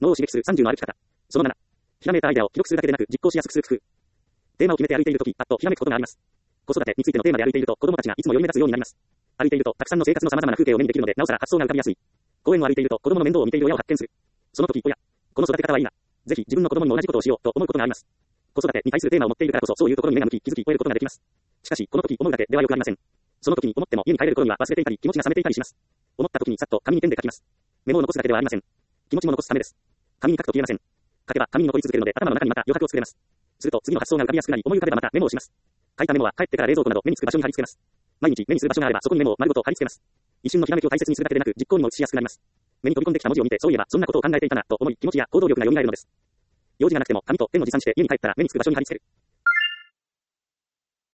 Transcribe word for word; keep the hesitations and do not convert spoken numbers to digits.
脳を刺激するさんじゅうの歩き方。そのなな。ひらめいたアイデアを記録するだけでなく実行しやすくする工夫。テーマを決めて歩いているとき、パッとひらめくことがあります。子育てについてのテーマで歩いていると子供たちがいつもより目立つようになります。歩いているとたくさんの生活の様々な風景を目にできるので、なおさら発想が浮かびやすい。公園を歩いていると子供の面倒を見ている親を発見する。その時、親。この育て方はいいな。ぜひ自分の子供にも同じことをしようと思うことがあります。子育てに対するテーマを持っているからこそ、そういうところに目が向き、気づき、終えることができます。しかし、この時思うだけではよくありません。その時に思っても家に帰れる頃には忘れていたり、気持ちが冷めていたりします。思った時にさっと紙にペンで書きます。メモを残すだけではありません。気持ちも残すためです。紙に書くと消えません。書けば紙に残り続けるので、頭の中にまた余白を作れます。すると次の発想が浮かびやすくなり、思い浮かべばまたメモをします。書いたメモは帰ってから冷蔵庫など目につく場所に貼り付けます。毎日目にする場所があればそこにメモを丸ごと貼り付けます。一瞬のひらめきを大切にするだけでなく、実行にも移しやすくなります。目に飛び込んできた文字を見て、そういえばそんなことを考えていたなと思い、気持ちや行動力が蘇るのです。用事がなくても紙とペンを持参して家に帰ったら目につく場所に貼り付ける。